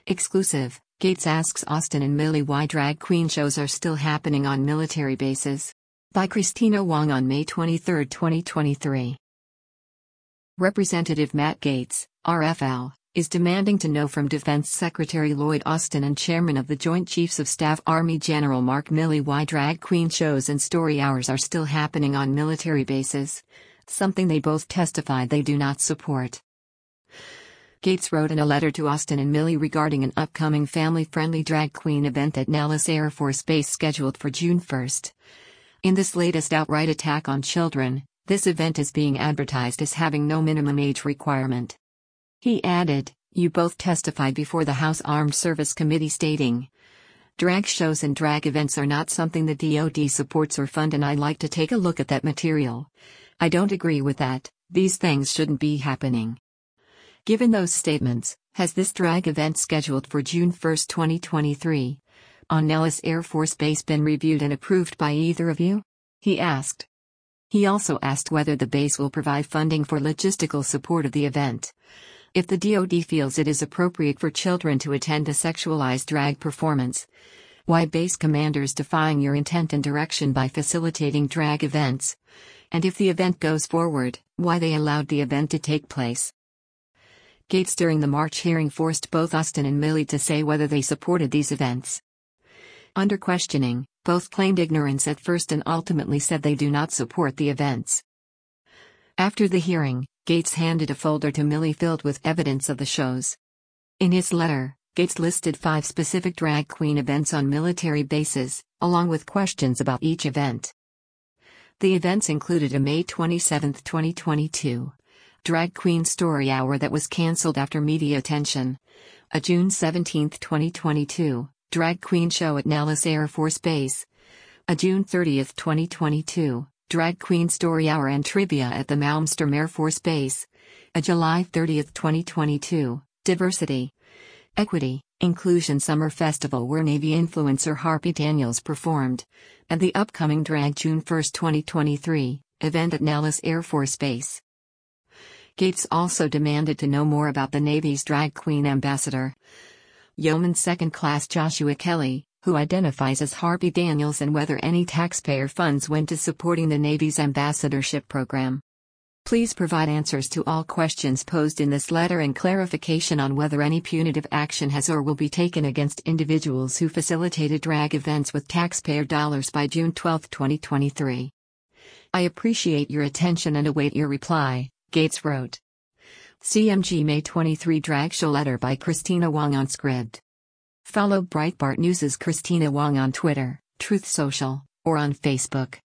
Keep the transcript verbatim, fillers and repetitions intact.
Exclusive, Gates asks Austin and Millie why drag queen shows are still happening on military bases. By Christina Wong on May twenty-third, twenty twenty-three. Representative Matt Gaetz, R F L, is demanding to know from Defense Secretary Lloyd Austin and Chairman of the Joint Chiefs of Staff Army General Mark Milley why drag queen shows and story hours are still happening on military bases, something they both testified they do not support. Gaetz wrote in a letter to Austin and Milley regarding an upcoming family-friendly drag queen event at Nellis Air Force Base scheduled for June first. In this latest outright attack on children, this event is being advertised as having no minimum age requirement. He added, "You both testified before the House Armed Service Committee stating, drag shows and drag events are not something the D O D supports or fund, and I'd like to take a look at that material. I don't agree with that. These things shouldn't be happening." Given those statements, has this drag event scheduled for June first, twenty twenty-three, on Nellis Air Force Base been reviewed and approved by either of you? He asked. He also asked whether the base will provide funding for logistical support of the event. If the D O D feels it is appropriate for children to attend a sexualized drag performance, why base commanders defying your intent and direction by facilitating drag events? And if the event goes forward, why they allowed the event to take place? Gaetz during the March hearing forced both Austin and Milley to say whether they supported these events. Under questioning, both claimed ignorance at first and ultimately said they do not support the events. After the hearing, Gaetz handed a folder to Milley filled with evidence of the shows. In his letter, Gaetz listed five specific drag queen events on military bases, along with questions about each event. The events included a May twenty-seventh, twenty twenty-two, drag queen story hour that was cancelled after media attention, a June seventeenth, twenty twenty-two, drag queen show at Nellis Air Force Base, a June thirtieth, twenty twenty-two, drag queen story hour and trivia at the Malmstrom Air Force Base, a July thirtieth, twenty twenty-two, Diversity, Equity, Inclusion Summer Festival where Navy influencer Harpy Daniels performed, and the upcoming Drag June first, twenty twenty-three, event at Nellis Air Force Base. Gaetz also demanded to know more about the Navy's drag queen ambassador, Yeoman Second Class Joshua Kelly, who identifies as Harpy Daniels, and whether any taxpayer funds went to supporting the Navy's ambassadorship program. Please provide answers to all questions posed in this letter and clarification on whether any punitive action has or will be taken against individuals who facilitated drag events with taxpayer dollars by June twelfth, twenty twenty-three. I appreciate your attention and await your reply, Gaetz wrote. C M G May twenty-third Drag Show letter by Christina Wong on Scribd. Follow Breitbart News' Christina Wong on Twitter, Truth Social, or on Facebook.